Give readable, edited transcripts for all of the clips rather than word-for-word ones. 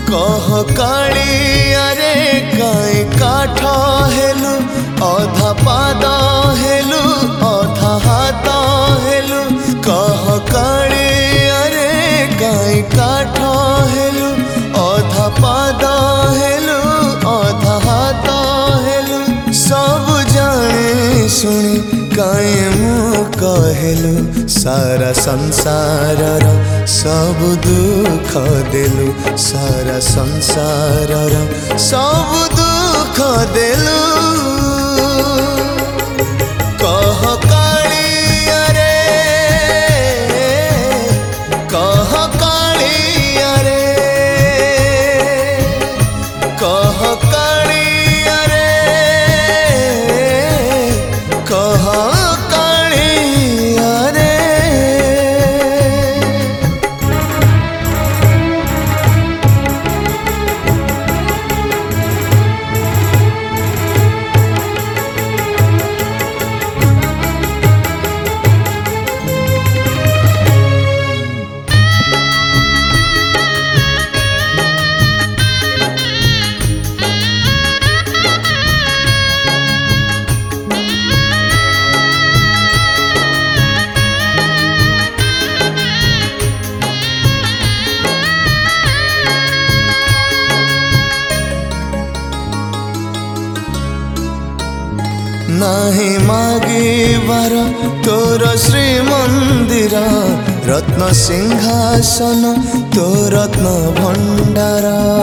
कह कालिया रे काई काठ हेलु अधा पाद हेलु अधा हाथ हेलु कह कालिया रे काई काठ हेलु अधा पाद हेलु अधा हाथ हेलु सब जाने सुनी काई मु कहेलु सारा संसार सब दुख देलु सारा संसार सब दुख देलु कह कालिया रे कह कालिया रे कह कालिया रे कह नाही मागिबार तोर श्रीमंदिर रत्न सिंहासन तो रत्न भंडार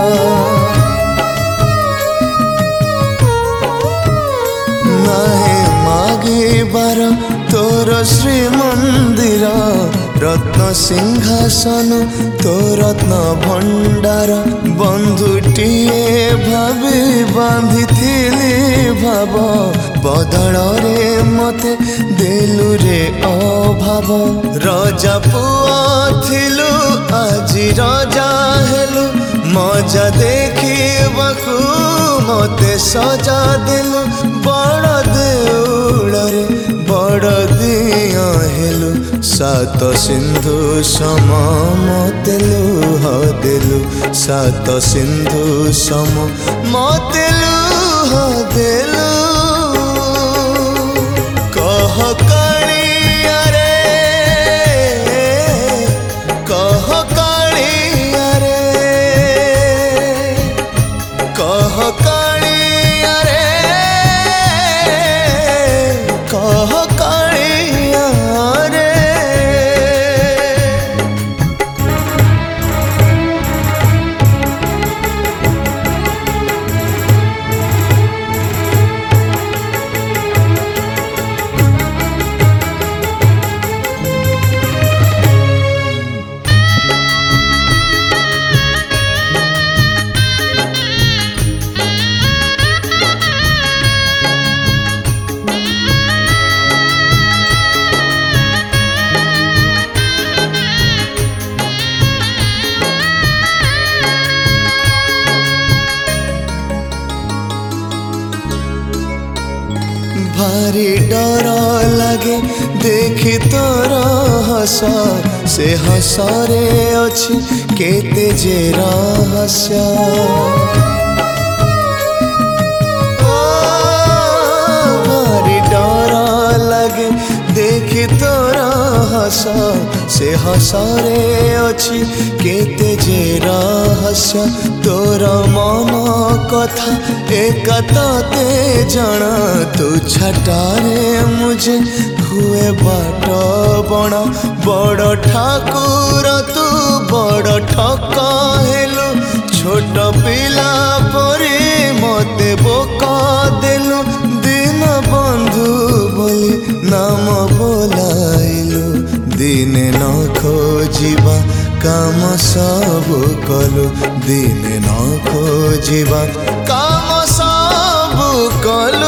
नाही मागिबार तोर श्रीमंदिर रत्न सिंहासन तो रत्न भंडार बंधुटीए भाभी बांधी भाव बदल रे मते देलु रे अभाव राजा पुआ थिलु आजी राजा हेलु मजा देखिबाकु मते सजा देलु बड़ देउल रे बड़ दिया हेलु सात सिंधु सम मते लुह देलु सात सिंधु सम मते लुह देलु कह कालिया रे कह कालिया रे कह कालिया रे कह कालिया रे भारी डर लगे देखी तोर हस से हसरे अछि केते जे रहस्य भारी डर लगे देखी तोर हस से हसरे अछि केते जे रहस्य तोर मन कथा एक ते जाना तू छटारे मुझे हुए बाट बणा बड़ ठाकुर तू बड़ ठक हेलु छोट पिला परी मते बोका देलु दिन बंधु बोली नाम बोलाइलु दिने न खोजिबा काम सब कलु दिने न खोजिबा काम सब कलु।